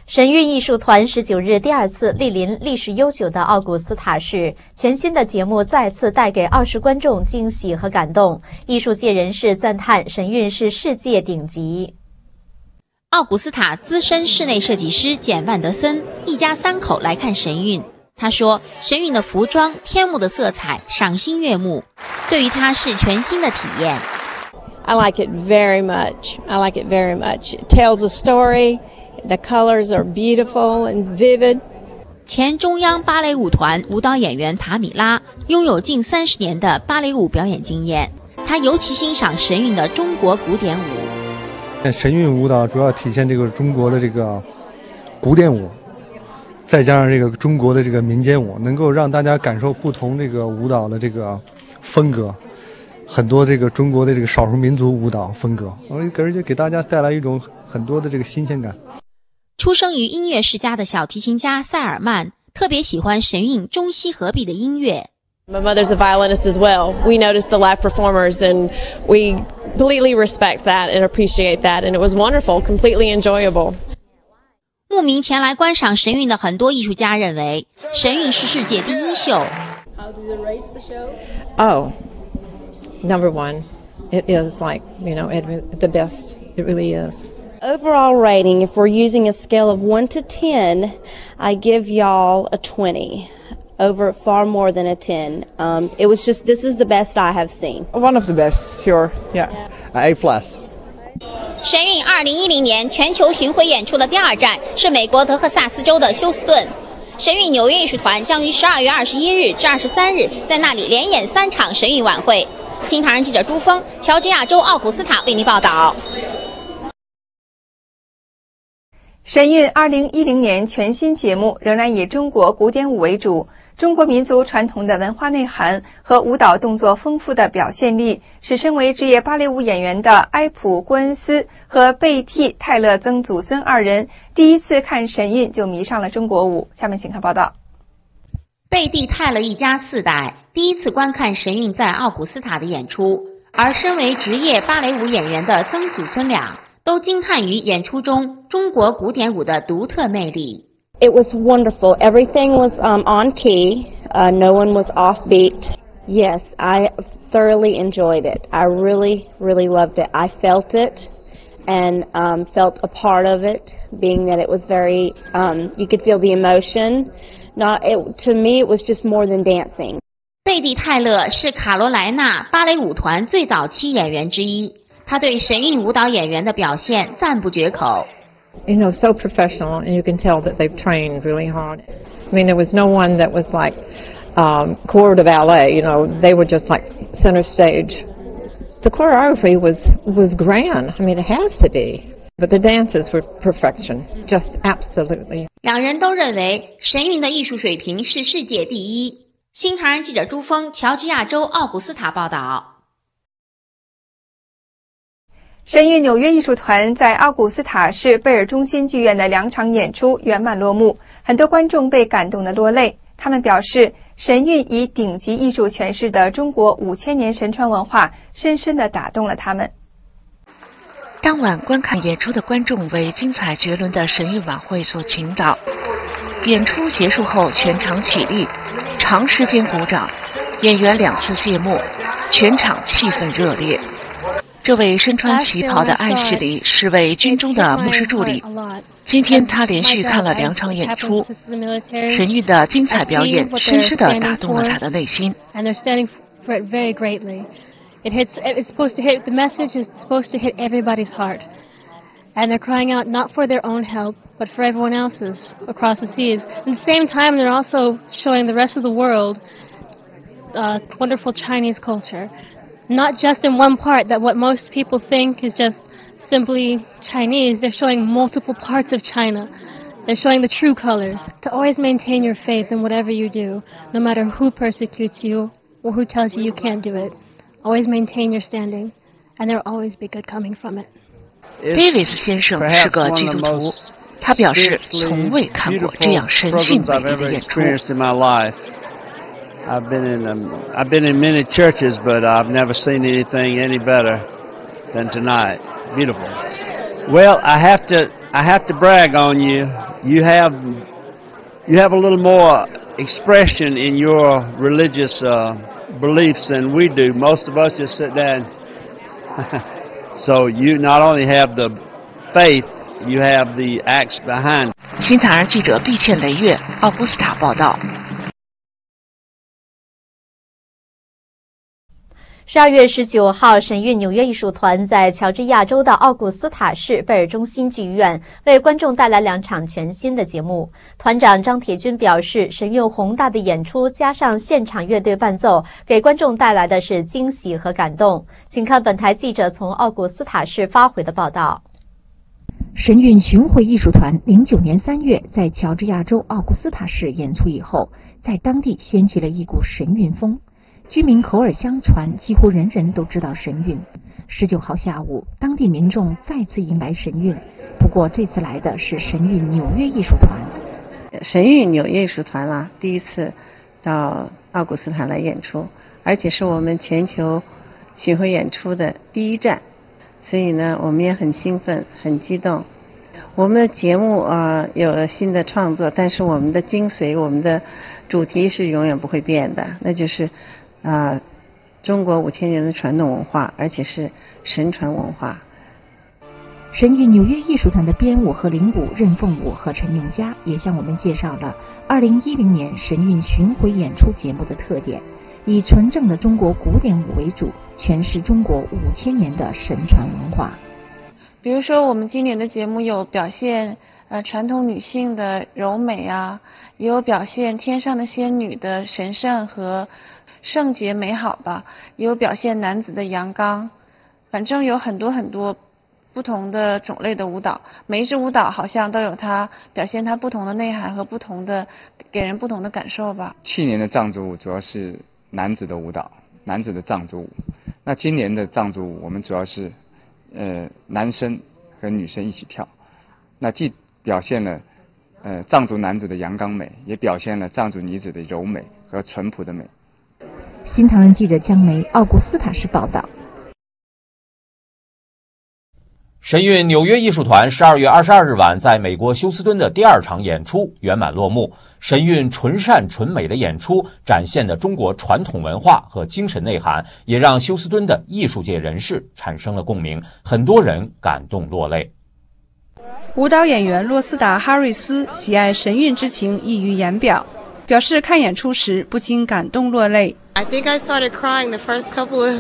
神韵艺术团19日第2次莅临历史悠久的奥古斯塔市，全新的节目再次带给20观众惊喜和感动。艺术界人士赞叹神韵是世界顶级。 奥古斯塔资深室内设计师简万德森一家3口来看神韵。他说，神韵的服装、天幕的色彩赏心悦目，对于他是全新的体验。 I like it very much. I like it very much. It tells a story. The colors are beautiful and vivid. 前中央芭蕾舞团舞蹈演员塔米拉拥有近30年的芭蕾舞表演经验，她尤其欣赏神韵的中国古典舞。 神韵舞蹈主要体现这个中国的这个古典舞，再加上这个中国的这个民间舞，能够让大家感受不同这个舞蹈的这个风格，很多这个中国的这个少数民族舞蹈风格，而且给大家带来一种很多的这个新鲜感。 出生于音乐世家的小提琴家塞尔曼特别喜欢神韵中西合璧的音乐。 My mother's a violinist as well. We noticed the live performers and we completely respect that and appreciate that, and it was wonderful, completely enjoyable. 慕名前来观赏神韵的很多艺术家认为，神韵是世界第一秀。 How do you rate the show? Oh, number one. It is like, the best. It really is. Overall rating, if we're using a scale of 1 to 10, I give y'all a 20. Over far more than a 10. It was just, this is the best I have seen. One of the best, sure, yeah. A+. 神韵2010年全球巡回演出的第2站是美国德克萨斯州的休斯顿。神韵纽约艺术团将于12月21日至23日在那里连演3场神韵晚会。新唐人记者朱峰，乔治亚州奥古斯塔为您报道。 神韵2010年全新节目仍然以中国古典舞为主，中国民族传统的文化内涵和舞蹈动作丰富的表现力，使身为职业芭蕾舞演员的埃普·郭恩斯和贝蒂·泰勒曾祖孙2人第一次看神韵就迷上了中国舞。下面请看报道。 贝蒂·泰勒一家4代第一次观看神韵在奥古斯塔的演出，而身为职业芭蕾舞演员的曾祖孙俩都惊叹于演出中中国古典舞的独特魅力。 It was wonderful. Everything was on key. No one was offbeat. Yes, I thoroughly enjoyed it. I really, really loved it. I felt it and felt a part of it, being that it was very, you could feel the emotion. To me, it was just more than dancing. 贝蒂·泰勒是卡罗莱纳芭蕾舞团最早期演员之一，他对神韵舞蹈演员的表现赞不绝口。 So professional, and you can tell that they've trained really hard. There was no one that was like corps de ballet, they were just like center stage. The choreography was grand. It has to be. But the dances were perfection, just absolutely. 两人都认为神韵的艺术水平是世界第一。 新唐人记者朱峰，乔治亚州奥古斯塔报道。 神韵纽约艺术团在奥古斯塔市贝尔中心剧院的2场演出圆满落幕，很多观众被感动得落泪。他们表示，神韵以顶级艺术诠释的中国5000年神传文化，深深地打动了他们。 当晚观看演出的观众为精彩绝伦的神韵晚会所倾倒。演出结束后，全场起立，长时间鼓掌，演员2次谢幕，全场气氛热烈。这位身穿旗袍的艾希里是位军中的牧师助理，今天他连续看了2场演出，神韵的精彩表演深深地打动了他的内心。 It's supposed to hit, the message is supposed to hit everybody's heart. And they're crying out not for their own help, but for everyone else's across the seas. At the same time, they're also showing the rest of the world wonderful Chinese culture. Not just in one part, that what most people think is just simply Chinese. They're showing multiple parts of China. They're showing the true colors. To always maintain your faith in whatever you do, no matter who persecutes you or who tells you you can't do it. Always maintain your standing, and there will always be good coming from it. Davis 先生是个基督徒，他表示从未看过这样神性美丽的演出。 I've been in many churches, but I've never seen anything any better than tonight. Beautiful. Well, I have to brag on you. you have a little more expression in your religious beliefs than we do. Most of us just sit there and so you not only have the faith, you have the acts behind. 新唐人记者毕倩雷月，奥古斯塔报道。 12月19号，神韵纽约艺术团在乔治亚州的奥古斯塔市贝尔中心剧院为观众带来2场全新的节目。团长张铁军表示，神韵宏大的演出加上现场乐队伴奏，给观众带来的是惊喜和感动。请看本台记者从奥古斯塔市发回的报道。 神韵巡回艺术团09年3月在乔治亚州奥古斯塔市演出以后，在当地掀起了一股神韵风。居民口耳相传，几乎人人都知道神韵。19号下午，当地民众再次迎来神韵，不过这次来的是神韵纽约艺术团。 神韵纽约艺术团啦，第一次到奥古斯塔来演出，而且是我们全球巡回演出的第一站，所以呢，我们也很兴奋，很激动。我们的节目有了新的创作，但是我们的精髓，我们的主题是永远不会变的，那就是中国5000年的传统文化，而且是神传文化。 神韵纽约艺术团的编舞和领舞任凤舞和陈永佳也向我们介绍了2010年神韵巡回演出节目的特点，以纯正的中国古典舞为主，诠释中国5000年的神传文化。 比如说我们今年的节目有表现传统女性的柔美啊，也有表现天上的仙女的神圣和圣洁美好吧，也有表现男子的阳刚，反正有很多不同的种类的舞蹈，每一支舞蹈好像都有它表现它不同的内涵和不同的给人不同的感受吧。 去年的藏族舞主要是男子的舞蹈，男子的藏族舞。那今年的藏族舞我们主要是男生和女生一起跳，那既表现了藏族男子的阳刚美，也表现了藏族女子的柔美和淳朴的美。 新唐人记者江梅，奥古斯塔市报道。 神韵纽约艺术团12月22日晚在美国休斯敦的第2场演出圆满落幕。神韵纯善纯美的演出展现的中国传统文化和精神内涵，也让休斯敦的艺术界人士产生了共鸣，很多人感动落泪。 舞蹈演员洛斯达·哈瑞斯喜爱神韵之情溢于言表，表示看演出时不禁感动落泪。 I think I started crying the first couple of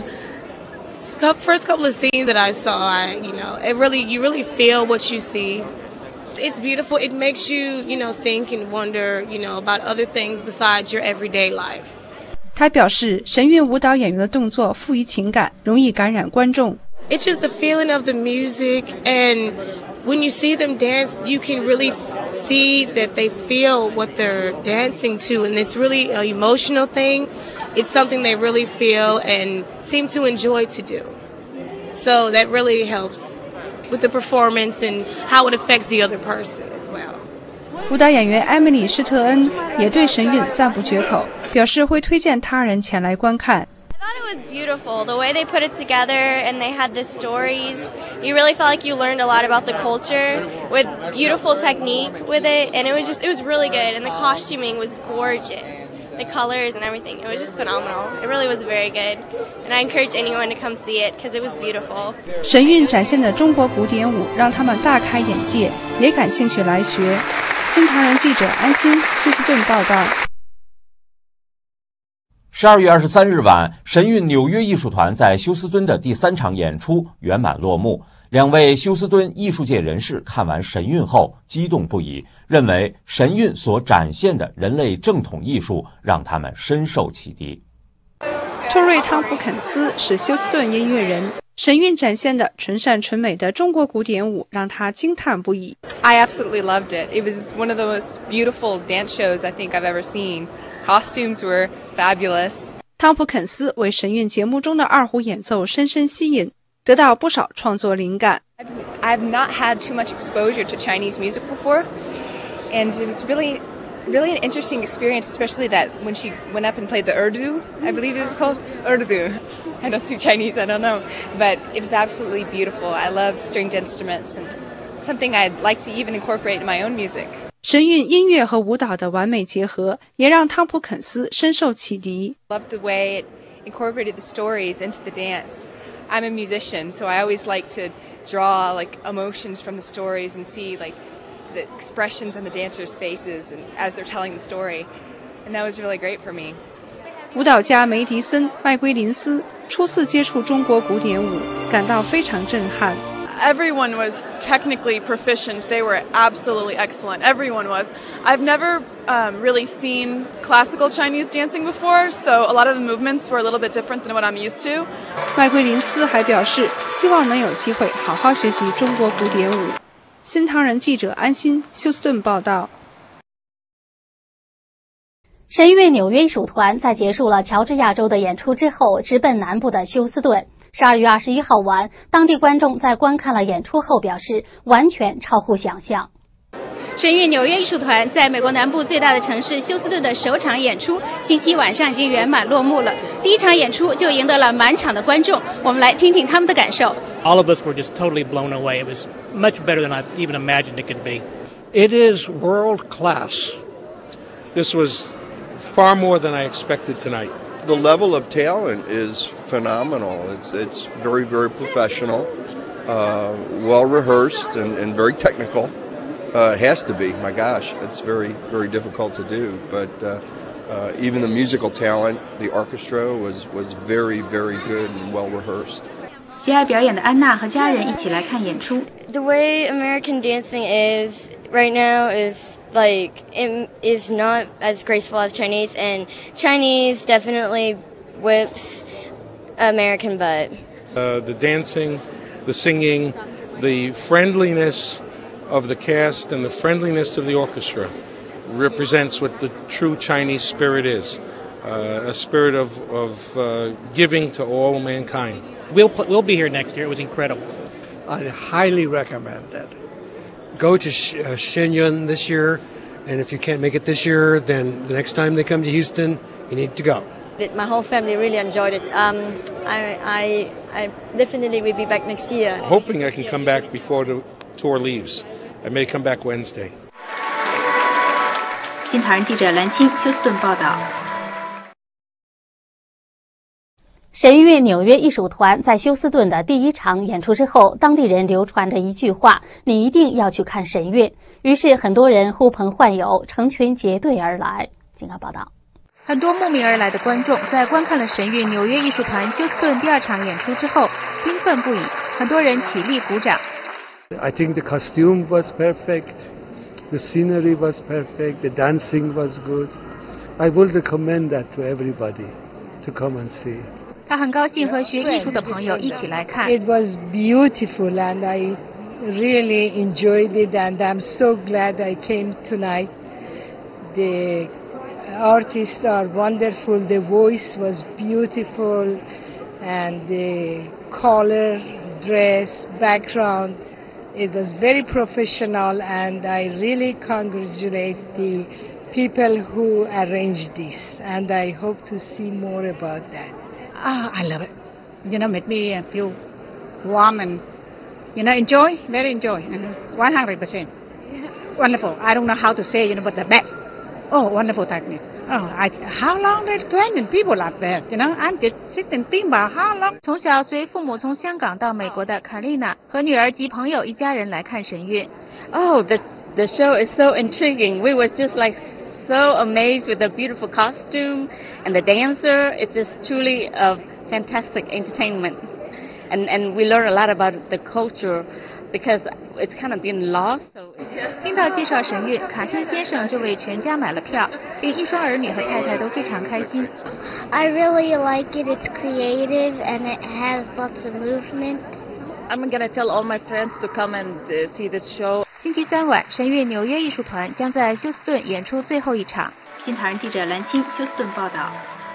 scenes that I saw. You really feel what you see. It's beautiful. It makes you, think and wonder, about other things besides your everyday life. 他表示，神韵舞蹈演员的动作富于情感，容易感染观众。 It's just the feeling of the music, and when you see them dance, you can really see that they feel what they're dancing to, and it's really an emotional thing. It's something they really feel and seem to enjoy to do. So that really helps with the performance and how it affects the other person as well. 舞蹈演员艾米丽·施特恩也对神韵赞不绝口，表示会推荐他人前来观看。 I thought it was beautiful, the way they put it together and they had the stories. You really felt like you learned a lot about the culture with beautiful technique with it, and it was really good, and the costuming was gorgeous. The colors and everything, it was just phenomenal. It really was very good, and I encourage anyone to come see it because it was beautiful. 神韵展现的中国古典舞让他们大开眼界，也感兴趣来学。新唐人记者安心休斯顿报道。 12月23日晚，神韵纽约艺术团在休斯敦的第3场演出圆满落幕。2位休斯敦艺术界人士看完神韵后激动不已，认为神韵所展现的人类正统艺术让他们深受启迪。 托瑞·汤普肯斯是休斯顿音乐人，神韵展现的纯善纯美的中国古典舞让他惊叹不已。 I absolutely loved it. It was one of the most beautiful dance shows I think I've ever seen. Costumes were fabulous. 汤普肯斯为神韵节目中的二胡演奏深深吸引，得到不少创作灵感。 I've not had too much exposure to Chinese music before, and it was really an interesting experience, especially that when she went up and played the Urdu, I believe it was called Urdu. I don't speak Chinese, I don't know, but it was absolutely beautiful. I love stringed instruments, and something I'd like to even incorporate in my own music. 神韵音乐和舞蹈的完美结合，也让汤普肯斯深受启迪。 Loved the way it incorporated the stories into the dance. I'm a musician, so I always like to draw like emotions from the stories and see like the expressions on the dancers' faces and as they're telling the story, and that was really great for me. 舞蹈家梅迪森·麦圭林斯初次接触中国古典舞，感到非常震撼。 Everyone was technically proficient. They were absolutely excellent. Everyone was. I've never really seen classical Chinese dancing before, so a lot of the movements were a little bit different than what I'm used to. 麦圭林斯还表示，希望能有机会好好学习中国古典舞。新唐人记者安心，休斯顿报道。 神韵纽约艺术团在结束了乔治亚州的演出之后，直奔南部的休斯顿。12月21号晚，当地观众在观看了演出后表示，完全超乎想象。神韵纽约艺术团在美国南部最大的城市休斯顿的首场演出，星期晚上已经圆满落幕了。第一场演出就赢得了满场的观众，我们来听听他们的感受。 All of us were just totally blown away. It was much better than I even imagined it could be. It is world class. This was far more than I expected tonight. The level of talent is phenomenal. It's very, very professional, well rehearsed, and very technical. It has to be. My gosh, it's very, very difficult to do. But even the musical talent, the orchestra was very, very good and well rehearsed. 喜爱表演的安娜和家人一起来看演出。 The way American dancing is right now is like it is not as graceful as Chinese, and Chinese definitely whips American butt. The dancing, the singing, the friendliness of the cast and the friendliness of the orchestra represents what the true Chinese spirit is. A spirit of giving to all mankind. We'll be here next year. It was incredible. I'd highly recommend it. Go to Shenyun this year, and if you can't make it this year, then the next time they come to Houston, you need to go. My whole family really enjoyed it. I definitely will be back next year. Hoping I can come back before the tour leaves. I may come back Wednesday. 新唐人记者蓝青，休斯顿报道。 神韵纽约艺术团在休斯顿的第一场演出之后，当地人流传着一句话：“你一定要去看神韵。”于是很多人呼朋唤友，成群结队而来。请看报道。 很多慕名而来的观众在观看了神韵纽约艺术团休斯顿第二场演出之后，兴奋不已，很多人起立鼓掌。 I think the costume was perfect, the scenery was perfect, the dancing was good. I would recommend that to everybody to come and see. 他很高兴和学艺术的朋友一起来看。 It was beautiful and I really enjoyed it and I'm so glad I came tonight. The artists are wonderful, the voice was beautiful and the color, dress, background, it was very professional and I really congratulate the people who arranged this and I hope to see more about that. I love it. You know, made me feel warm and, enjoy, very enjoy, 100%. Wonderful. I don't know how to say, but the best. Oh, wonderful technique. Oh, how long they're training people up there, I'm just sitting thinking about how long. 从小随父母从香港到美国的卡丽娜和女儿及朋友一家人来看神韵。 Oh, the show is so intriguing. We were just so amazed with the beautiful costume and the dancer. It's just truly a fantastic entertainment. And we learn a lot about the culture because it's kind of been lost. 听到介绍神韵，卡汀先生就为全家买了票，连一双儿女和太太都非常开心。 I really like it. It's creative and it has lots of movement. I'm gonna tell all my friends to come and see this show. 星期三晚，神韵纽约艺术团将在休斯顿演出最后一场。 新唐人记者蓝青，休斯顿报道。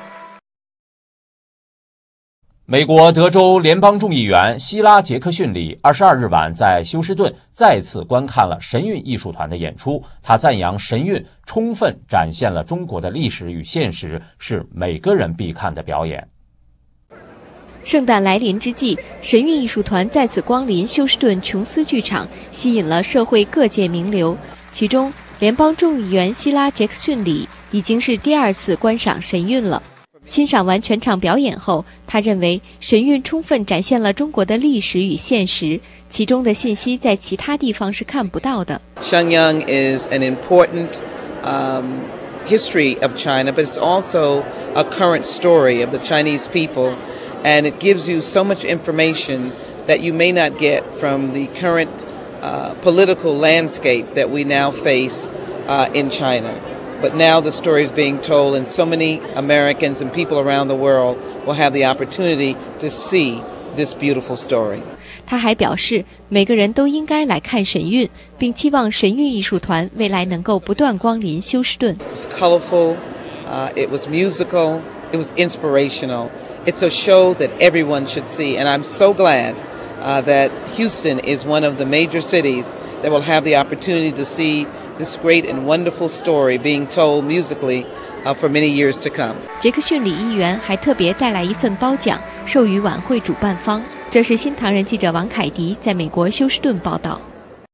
美国德州联邦众议员希拉·杰克逊里22日晚在休斯顿再次观看了神韵艺术团的演出。他赞扬神韵充分展现了中国的历史与现实，是每个人必看的表演。 圣诞来临之际，神韵艺术团再次光临休斯顿琼斯剧场，吸引了社会各界名流。其中，联邦众议员希拉·杰克逊里已经是第2次观赏神韵了。欣赏完全场表演后，他认为神韵充分展现了中国的历史与现实，其中的信息在其他地方是看不到的。 Shenyang is an important history of China, but it's also a current story of the Chinese people, and it gives you so much information that you may not get from the current political landscape that we now face in China. But now the story is being told, and so many Americans and people around the world will have the opportunity to see this beautiful story. 他还表示，每个人都应该来看神韵，并期望神韵艺术团未来能够不断光临休斯顿。 It was colorful, it was musical, it was inspirational. It's a show that everyone should see, and I'm so glad that Houston is one of the major cities that will have the opportunity to see this great and wonderful story being told musically for many years to come. 杰克逊里议员还特别带来一份褒奖，授予晚会主办方。这是新唐人记者王凯迪在美国休斯顿报道。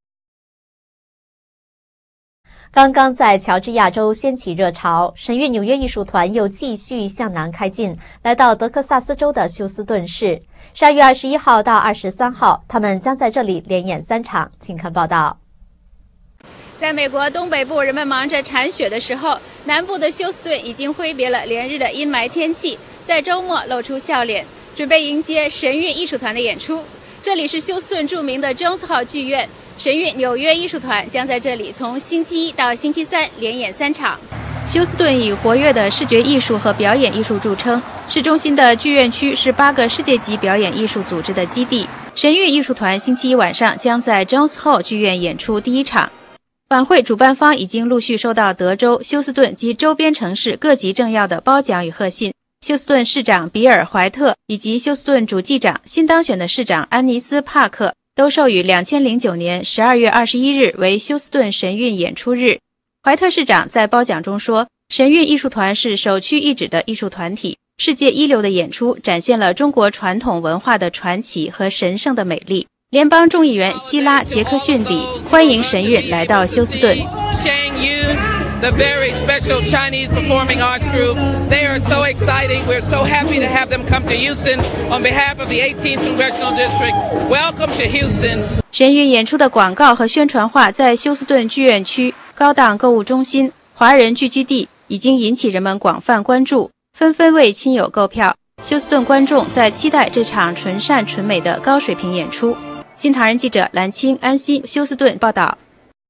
刚刚在乔治亚州掀起热潮，神韵纽约艺术团又继续向南开进，来到德克萨斯州的休斯顿市。12月21号到23号，他们将在这里连演3场。请看报道。 在美国东北部人们忙着铲雪的时候，南部的休斯顿已经挥别了连日的阴霾天气，在周末露出笑脸，准备迎接神韵艺术团的演出。这里是休斯顿著名的 Jones Hall 剧院，神韵纽约艺术团将在这里从星期一到星期三连演3场。休斯顿以活跃的视觉艺术和表演艺术著称，市中心的剧院区是8个世界级表演艺术组织的基地。神韵艺术团星期一晚上将在 Jones Hall 剧院演出第1场。晚会主办方已经陆续收到德州、休斯顿及周边城市各级政要的褒奖与贺信。休斯顿市长比尔·怀特以及休斯顿主计长新当选的市长安妮斯·帕克都授予2009年12月21日为休斯顿神韵演出日。怀特市长在褒奖中说，神韵艺术团是首屈一指的艺术团体，世界一流的演出展现了中国传统文化的传奇和神圣的美丽。联邦众议员希拉·杰克逊里欢迎神韵来到休斯顿。 The very special Chinese performing arts group. They are so exciting. We're so happy to have them come to Houston on behalf of the 18th Congressional District. Welcome to Houston. 神韵演出的广告和宣传画在休斯顿剧院区、高档购物中心、华人聚居地已经引起人们广泛关注，纷纷为亲友购票。休斯顿观众在期待这场纯善纯美的高水平演出。新唐人记者蓝青、安心，休斯顿报道。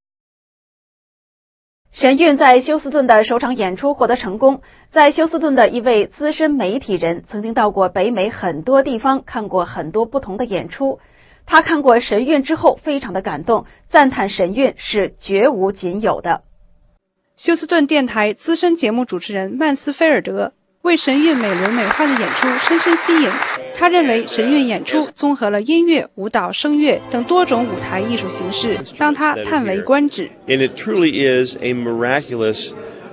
神韵在休斯顿的首场演出获得成功。在休斯顿的一位资深媒体人曾经到过北美很多地方，看过很多不同的演出。他看过神韵之后非常的感动，赞叹神韵是绝无仅有的。 休斯顿电台资深节目主持人曼斯菲尔德为神韵美轮美奂的演出深深吸引。他认为神韵演出综合了音乐、舞蹈、声乐等多种舞台艺术形式，让他叹为观止。 And it truly is a miraculous,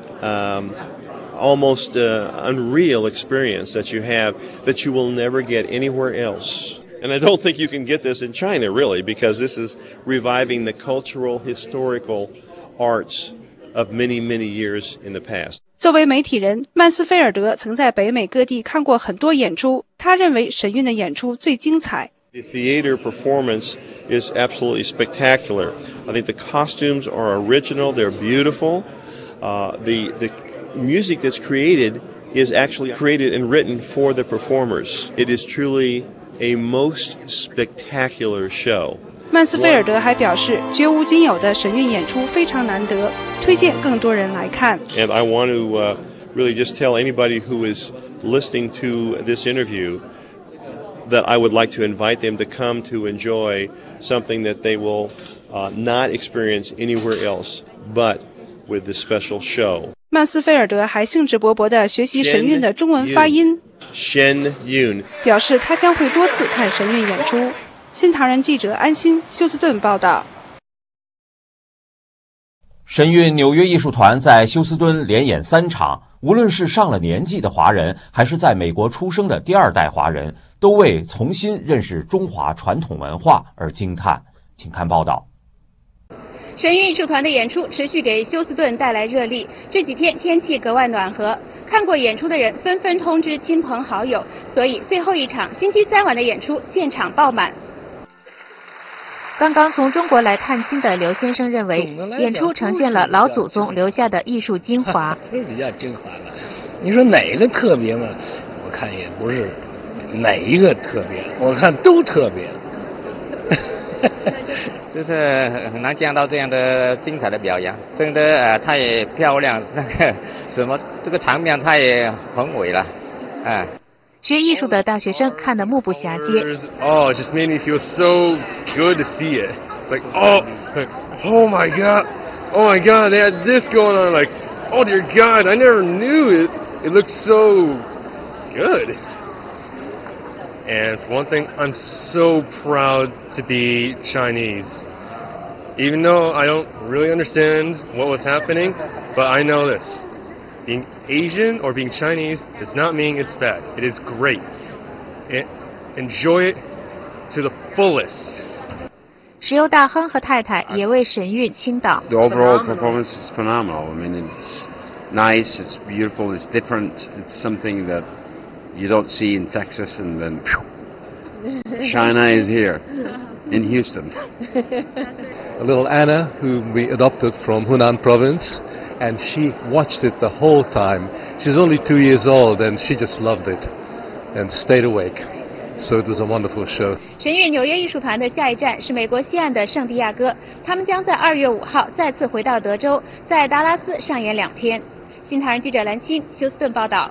almost unreal experience that you have that you will never get anywhere else. And I don't think you can get this in China, really, because this is reviving the cultural, historical arts of many, many years in the past. 作为媒体人，曼斯菲尔德曾在北美各地看过很多演出，他认为神韵的演出最精彩。 The theater performance is absolutely spectacular. I think the costumes are original, they're beautiful. The music that's created is actually created and written for the performers. It is truly a most spectacular show. 曼斯菲尔德还表示，绝无仅有的神韵演出非常难得，推荐更多人来看。 And I want to really just tell anybody who is listening to this interview that I would like to invite them to come to enjoy something that they will not experience anywhere else but with this special show. 曼斯菲尔德还兴致勃勃地学习神韵的中文发音， Shen Yun 表示他将会多次看神韵演出。新唐人记者安心，休斯顿报道。 神韵纽约艺术团在休斯敦连演3场，无论是上了年纪的华人，还是在美国出生的第2代华人，都为重新认识中华传统文化而惊叹。请看报道。 神韵艺术团的演出持续给休斯顿带来热力，这几天天气格外暖和，看过演出的人纷纷通知亲朋好友，所以最后一场星期3晚的演出现场爆满。刚刚从中国来探亲的刘先生认为，演出呈现了老祖宗留下的艺术精华。 都是比较精华的。你说哪个特别嘛？我看也不是哪一个特别，我看都特别。 就是很难见到这样的精彩的表演，真的太漂亮，那个什么这个场面太宏伟了， 学艺术的大学生看得目不暇接。 Oh, it just made me feel so good to see it. It's like, oh my God, they had this going on. Like, oh dear God, I never knew it. It looked so good. And for one thing, I'm so proud to be Chinese. Even though I don't really understand what was happening, but I know this. Being Asian or being Chinese does not mean it's bad. It is great. Enjoy it to the fullest. 石油大亨和太太也为神韵倾倒。 The overall performance is phenomenal. I mean, it's nice, it's beautiful, it's different. It's something that you don't see in Texas, and then China is here in Houston. A little Anna, whom we adopted from Hunan province, and she watched it the whole time. She's only 2 years old, and she just loved it and stayed awake. So it was a wonderful show. 神韵纽约艺术团的下一站是美国西岸的圣地亚哥，他们将在2月5号再次回到德州，在达拉斯上演2天。新唐人记者蓝青，休斯顿报道。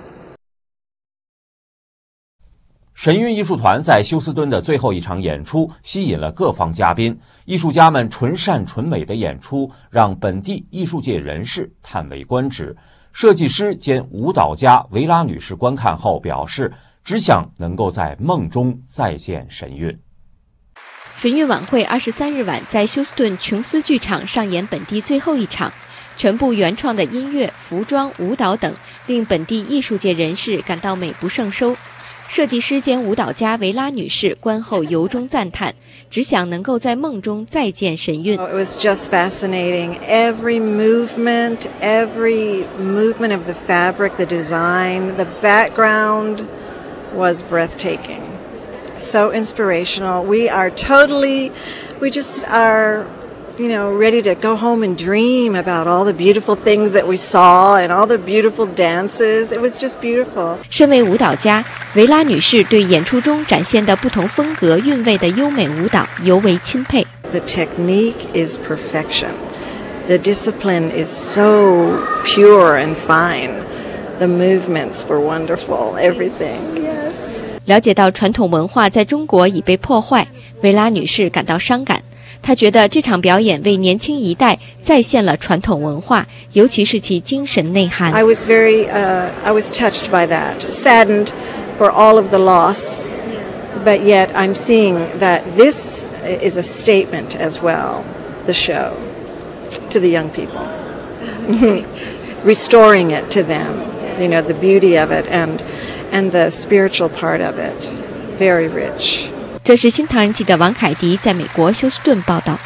神韵艺术团在休斯敦的最后一场演出吸引了各方嘉宾，艺术家们纯善纯美的演出让本地艺术界人士叹为观止。设计师兼舞蹈家维拉女士观看后表示，只想能够在梦中再见神韵。 神韵晚会23日晚在休斯顿琼斯剧场上演本地最后一场，全部原创的音乐、服装、舞蹈等令本地艺术界人士感到美不胜收。设计师兼舞蹈家维拉女士观后由衷赞叹，只想能够在梦中再见神韵。 It was just fascinating. Every movement of the fabric, the design, the background was breathtaking. So inspirational. We just are, ready to go home and dream about all the beautiful things that we saw and all the beautiful dances. It was just beautiful. 身为舞蹈家，维拉女士对演出中展现的不同风格韵味的优美舞蹈尤为钦佩。 The technique is perfection. The discipline is so pure and fine. The movements were wonderful. Everything. Yes. 了解到传统文化在中国已被破坏，维拉女士感到伤感。她觉得这场表演为年轻一代再现了传统文化，尤其是其精神内涵。 I was touched by that, saddened for all of the loss, but yet I'm seeing that this is a statement as well, the show, to the young people, restoring it to them, the beauty of it and the spiritual part of it, very rich. 这是新唐人记者王凯迪在美国休斯顿报道。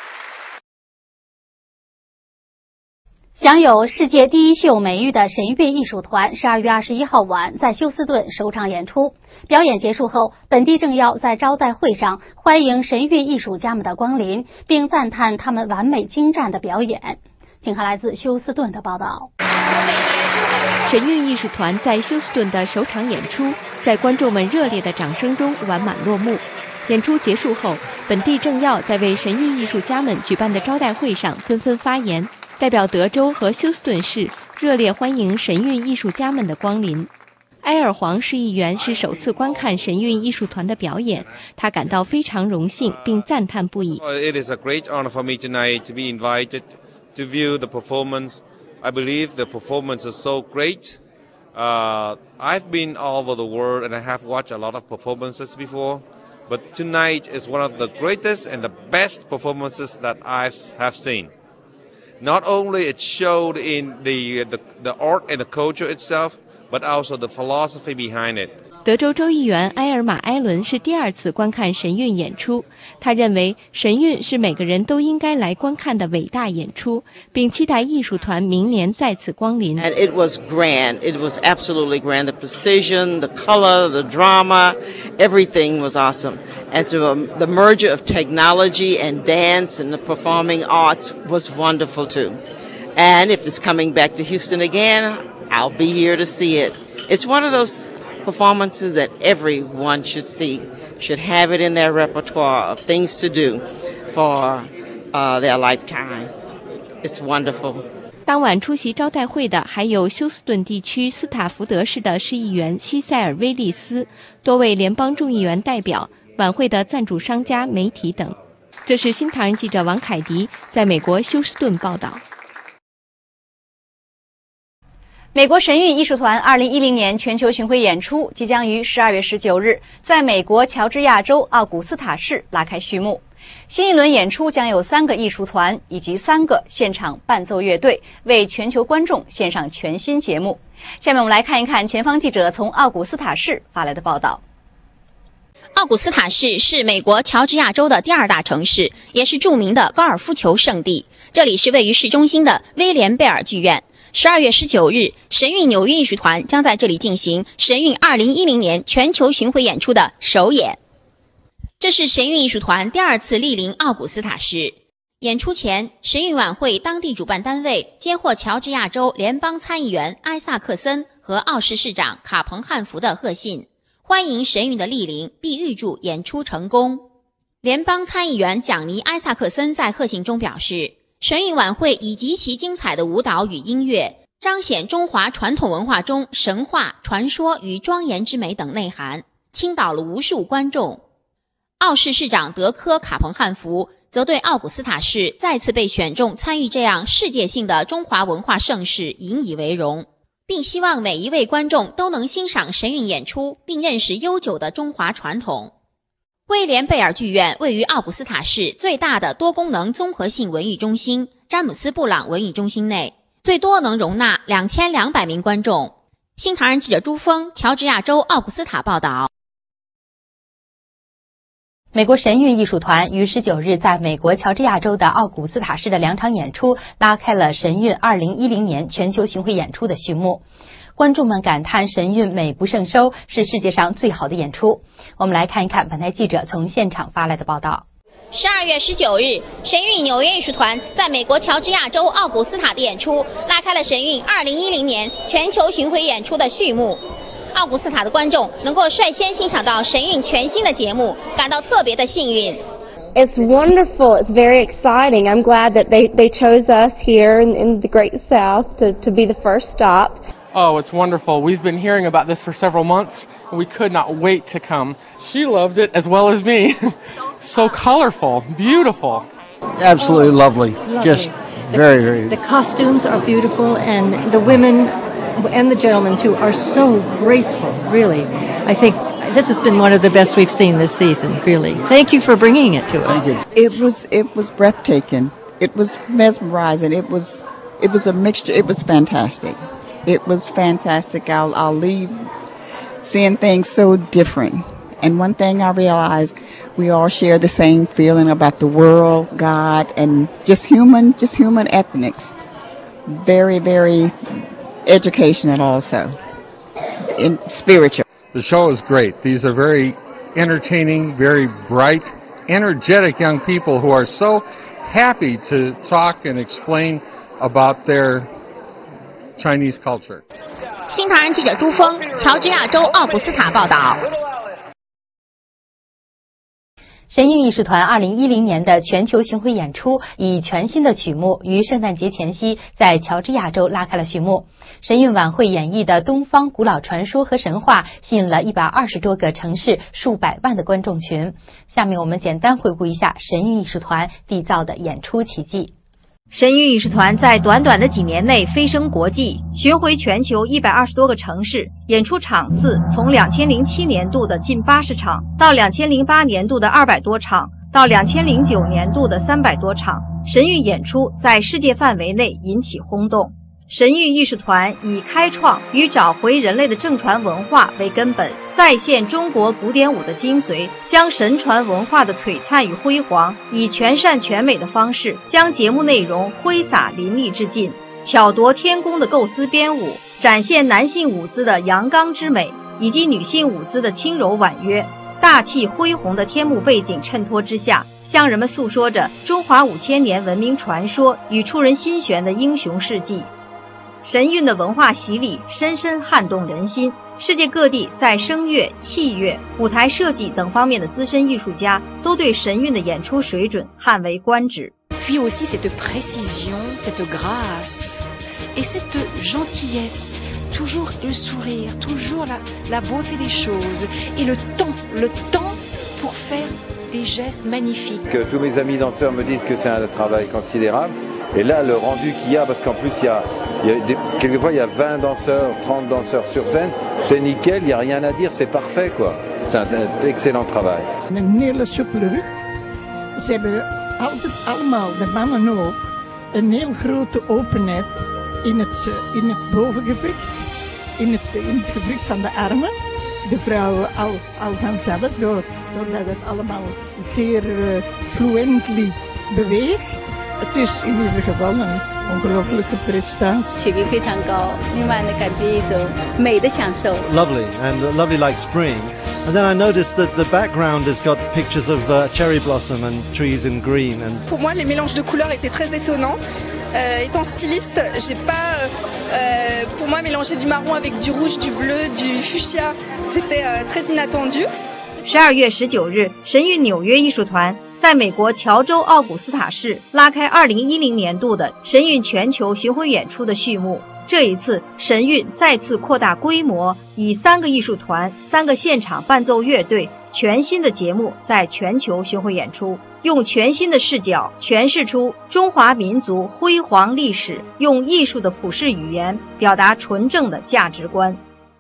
享有世界第一秀美誉的神韵艺术团12月21号晚在休斯顿首场演出。表演结束后，本地政要在招待会上欢迎神韵艺术家们的光临，并赞叹他们完美精湛的表演。请看来自休斯顿的报道。 神韵艺术团在休斯顿的首场演出，在观众们热烈的掌声中完满落幕。演出结束后，本地政要在为神韵艺术家们举办的招待会上纷纷发言，代表德州和休斯顿市热烈欢迎神韵艺术家们的光临。埃尔黄市议员是首次观看神韵艺术团的表演，他感到非常荣幸并赞叹不已。 It is a great honor for me tonight to be invited to view the performance. I believe the performance is so great. I've been all over the world and I have watched a lot of performances before, but tonight is one of the greatest and the best performances that I have seen. Not only it showed in the art and the culture itself, but also the philosophy behind it. 德州州议员埃尔玛·埃伦是第2次观看神韵演出。他认为神韵是每个人都应该来观看的伟大演出，并期待艺术团明年再次光临。 And it was grand. It was absolutely grand. The precision, the color, the drama, everything was awesome. And the merger of technology and dance and the performing arts was wonderful too. And if it's coming back to Houston again, I'll be here to see it. It's one of those performances that everyone should see, should have it in their repertoire of things to do for their lifetime. It's wonderful. 当晚出席招待会的还有休斯顿地区斯塔福德市的市议员西塞尔·威利斯、多位联邦众议员代表、晚会的赞助商家、媒体等。这是新唐人记者王凯迪在美国休斯顿报道。 美国神韵艺术团2010年全球巡回演出即将于12月19日在美国乔治亚州奥古斯塔市拉开序幕。新一轮演出将有3个艺术团以及3个现场伴奏乐队为全球观众献上全新节目。下面我们来看一看前方记者从奥古斯塔市发来的报道。 奥古斯塔市是美国乔治亚州的第2大城市，也是著名的高尔夫球圣地。这里是位于市中心的威廉贝尔剧院。12月19日，神韵纽约艺术团将在这里进行神韵2010年全球巡回演出的首演。这是神韵艺术团第2次莅临奥古斯塔市。演出前，神韵晚会当地主办单位接获乔治亚州联邦参议员艾萨克森和奥市市长卡彭汉福的贺信，欢迎神韵的莅临，并预祝演出成功。联邦参议员蒋尼·艾萨克森在贺信中表示，神韵晚会以极其精彩的舞蹈与音乐，彰显中华传统文化中神话、传说与庄严之美等内涵，倾倒了无数观众。奥市市长德科·卡彭汉福则对奥古斯塔市再次被选中参与这样世界性的中华文化盛事引以为荣，并希望每一位观众都能欣赏神韵演出，并认识悠久的中华传统。威廉贝尔剧院位于奥古斯塔市最大的多功能综合性文艺中心詹姆斯·布朗文艺中心内，最多能容纳2200名观众。新唐人记者朱峰，乔治亚州奥古斯塔报道。 美国神韵艺术团于19日在美国乔治亚州的奥古斯塔市的2场演出，拉开了神韵2010年全球巡回演出的序幕。观众们感叹神韵美不胜收，是世界上最好的演出。我们来看一看本台记者从现场发来的报道。 12月19日，神韵纽约艺术团在美国乔治亚州奥古斯塔的演出，拉开了神韵2010年全球巡回演出的序幕。奥古斯塔的观众能够率先欣赏到神韵全新的节目，感到特别的幸运。 It's wonderful. It's very exciting. I'm glad that they chose us here in the Great South to be the first stop. Oh, it's wonderful. We've been hearing about this for several months, and we could not wait to come. She loved it as well as me. So colorful, beautiful. Absolutely lovely. Just very, very. The costumes are beautiful, and the women and the gentlemen, too, are so graceful, really. I think this has been one of the best we've seen this season, really. Thank you for bringing it to us. It was breathtaking. It was mesmerizing. It was a mixture. It was fantastic. It was fantastic. I'll leave seeing things so different. And one thing I realized, we all share the same feeling about the world, God, and just human ethnics. Very, very educational also, and spiritual. The show is great. These are very entertaining, very bright, energetic young people who are so happy to talk and explain about their Chinese culture. 新唐人记者朱峰，乔治亚州奥古斯塔报道。 神韵艺术团2010年的全球巡回演出以全新的曲目于圣诞节前夕在乔治亚州拉开了序幕。神韵晚会演绎的东方古老传说和神话吸引了120多个城市数百万的观众群。下面我们简单回顾一下神韵艺术团缔造的演出奇迹。 神韵艺术团在短短的几年内飞升国际，巡回全球120多个城市，演出场次从2007年度的近80场，到2008年度的200多场，到2009年度的300多场， 神韵演出在世界范围内引起轰动。神韵艺术团以开创与找回人类的正传文化为根本，再现中国古典舞的精髓，将神传文化的璀璨与辉煌，以全善全美的方式将节目内容挥洒淋漓至尽，巧夺天工的构思编舞，展现男性舞姿的阳刚之美，以及女性舞姿的轻柔婉约。大气恢宏的天幕背景衬托之下，向人们诉说着中华5000年文明传说与触人心弦的英雄事迹。神韵的文化洗礼深深撼动人心，世界各地在声乐、器乐、舞台设计等方面的资深艺术家都对神韵的演出水准叹为观止。 Puis aussi cette précision, cette grâce et cette gentillesse, toujours le sourire, toujours la beauté des choses et le temps pour faire des gestes magnifiques. Tous mes amis danseurs me disent que c'est un travail considérable. Et là, le rendu qu'il y a, parce qu'en plus, quelquefois, il y a 20 danseurs, 30 danseurs sur scène, c'est nickel, il n'y a rien à dire, c'est parfait, quoi. C'est un excellent travail. Een hele soepele rug. Ze hebben altijd allemaal, de mannen ook, een heel grote openheid in het bovengewricht, in het gewricht van de armen. De vrouwen al vanzelf, doordat het allemaal zeer fluently beweegt. Het is in ieder geval een ongelooflijke prestatie. 曲率非常高，另外呢，感觉一种美的享受。 Lovely and lovely like spring. And then I noticed that the background has got pictures of cherry blossom and trees in green. And pour moi, les mélanges de couleurs étaient très étonnants. Étant styliste, j'ai pas, pour moi, mélanger du marron avec du rouge, du bleu, du fuchsia, c'était très inattendu. 12月19日，神韵纽约艺术团在美国乔州奥古斯塔市拉开2010年度的神韵全球巡回演出的序幕。这一次，神韵再次扩大规模，以3个艺术团、3个现场伴奏乐队，全新的节目在全球巡回演出，用全新的视角诠释出中华民族辉煌历史，用艺术的普世语言表达纯正的价值观。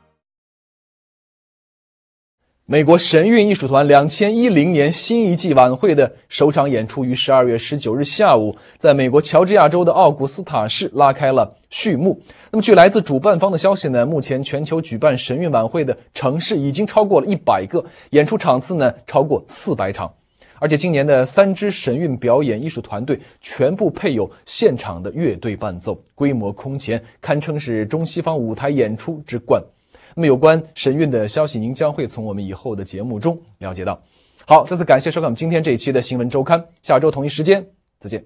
美国神韵艺术团2010年新一季晚会的首场演出于12月19日下午在美国乔治亚州的奥古斯塔市拉开了序幕。那么据来自主办方的消息呢，目前全球举办神韵晚会的城市已经超过了100个，演出场次呢超过400场。而且今年的3支神韵表演艺术团队全部配有现场的乐队伴奏，规模空前，堪称是中西方舞台演出之冠。那么有关神韵的消息，您将会从我们以后的节目中了解到。好，再次感谢收看我们今天这一期的新闻周刊，下周同一时间再见。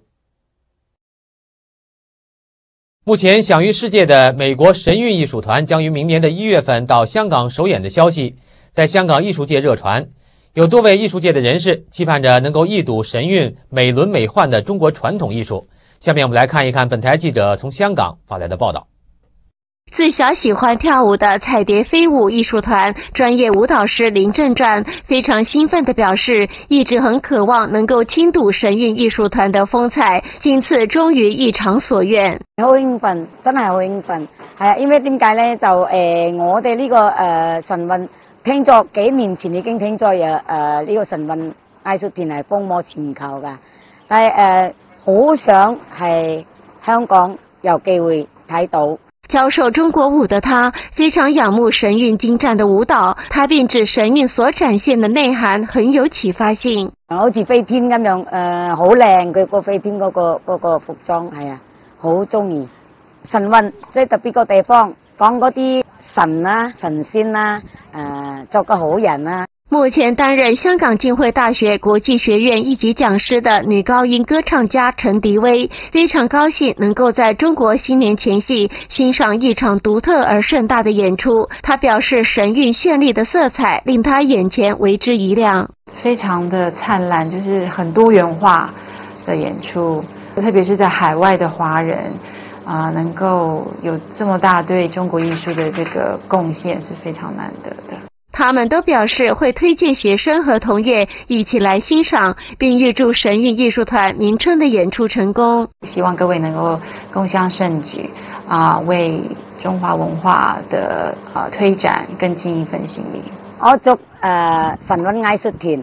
目前享誉世界的美国神韵艺术团将于明年的1月份到香港首演的消息，在香港艺术界热传，有多位艺术界的人士期盼着能够一睹神韵美轮美奂的中国传统艺术。下面我们来看一看本台记者从香港发来的报道。 自小喜欢跳舞的彩蝶飞舞艺术团专业舞蹈师林正传非常兴奋地表示，一直很渴望能够親睹神韻藝術團的風采，今次終於一場所願。 好興奮，真係好興奮，係啊，因為點解咧？就我哋呢個神韻聽咗幾年前已經聽咗呢個神韻藝術團係風靡全球㗎，但係好想係香港有機會睇到。 教授中國舞的他非常仰慕神韻精湛的舞蹈，他並指神韻所展現的內涵很有啟發性。 好似飛天咁樣，好靚，佢個飛天嗰個服裝係啊，好中意。神韻即係特別個地方，講嗰啲神啦、神仙啦，做個好人啦。 目前担任香港浸会大学国际学院一级讲师的女高音歌唱家陈迪薇非常高兴能够在中国新年前夕欣赏一场独特而盛大的演出。她表示神韵绚丽的色彩令她眼前为之一亮， 非常的灿烂，就是很多元化的演出，特别是在海外的华人能够有这么大对中国艺术的这个贡献是非常难得的。 他们都表示会推荐学生和同业一起来欣赏，并预祝神韵艺术团明春的演出成功。 希望各位能够共襄盛举为中华文化的推展更尽一份心力。 我祝神韻藝術團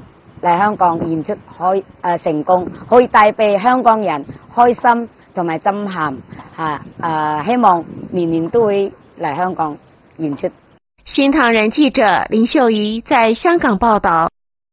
嚟香港演出成功，可以帶俾香港人開心同埋震撼希望年年都會嚟香港演出。 新唐人记者林秀仪在香港报道。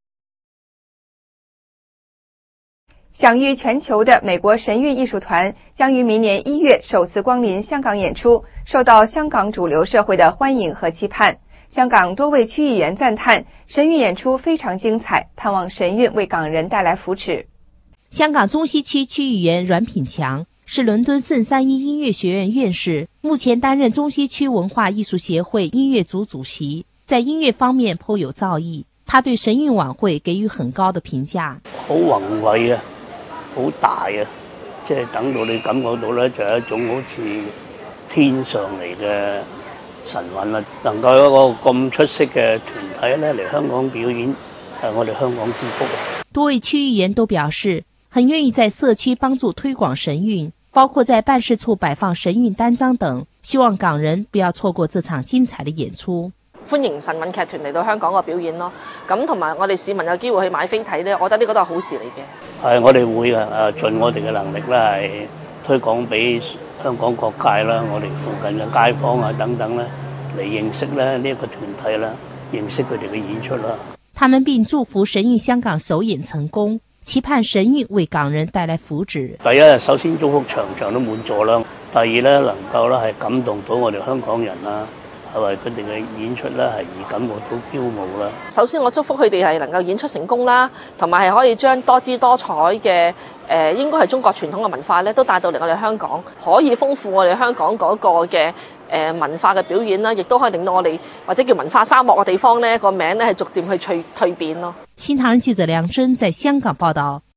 享誉全球的美国神韵艺术团将于明年1月首次光临香港演出，受到香港主流社会的欢迎和期盼。香港多位区议员赞叹神韵演出非常精彩，盼望神韵为港人带来福祉。 香港中西区区议员阮品强是伦敦圣三一音乐学院院士，目前担任中西區文化藝術協會音樂組主席，在音樂方面颇有造詣。他對神韻晚會給予很高的評價。 好宏偉啊，好大啊，即係等到你感覺到咧，就係一種好似天上嚟嘅神韻啦。能夠有一個咁出色嘅團體咧嚟香港表演，係我哋香港之福。 多位區議員都表示，很願意在社區幫助推廣神韻，包括在辦事處擺放神韻單張等，希望港人不要錯過這場精彩的演出。 歡迎神韻劇團嚟到香港個表演咯，咁同埋我哋市民有機會去買飛睇咧，我覺得呢個都係好事嚟嘅。 係，我哋會盡我哋嘅能力啦，係推廣俾香港各界啦，我哋附近嘅街坊啊等等咧嚟認識咧呢一個團體啦，認識佢哋嘅演出啦。 他們並祝福神韻香港首演成功，期盼神韻為港人帶來福祉。 第一，首先祝福場場都滿座啦；第二咧，能夠咧係感動到我哋香港人啦，係為佢哋嘅演出咧係而感覺到驕傲啦。 首先，我祝福佢哋係能夠演出成功啦，同埋係可以將多姿多彩嘅應該係中國傳統嘅文化咧，都帶到嚟我哋香港，可以豐富我哋香港嗰個嘅文化嘅表演啦，亦都可以令到我哋或者叫文化沙漠嘅地方呢個名呢係逐漸去蛻變咯。 新唐人記者梁真在香港報道。